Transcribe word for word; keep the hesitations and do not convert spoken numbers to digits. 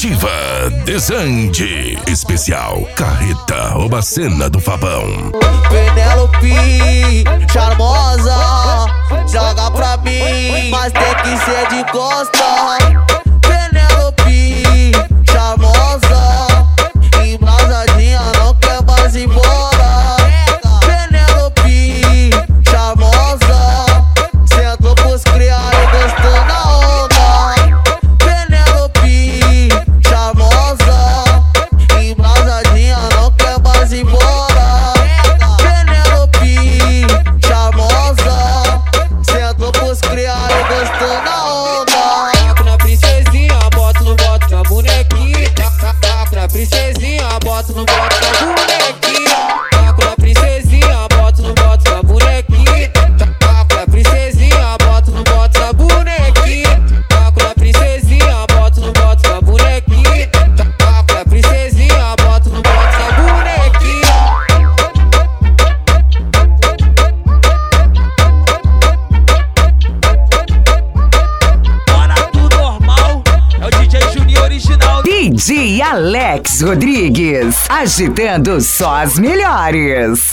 Ativa Desande. Especial Carreta Obacena do Fabão. Penélope, charmosa, joga pra mim, mas tem que ser de costa. Penélope, charmosa, embrasadinha, não quer mais ir embora. Penélope, charmosa, sentou pros cria e gostou na onda. Penélope, charmosa, embrasadinha, não quer mais ir embora. Penélope, charmosa, sentou pros cria e gostou na onda. Taco na princesinha, bota no boto na bonequinha. Taco na princesinha, bota no boto na bonequinha. Taco na princesinha, bota no boto na bonequinha. Taco na princesinha, bota no boto na bonequinha. Taco na princesinha, bota no boto na bonequinha. Taco na princesinha, bota no boto na bonequinha. Bora tudo normal, é o D J Juninho original. D J Alex Rodrigues, agitando só as melhores.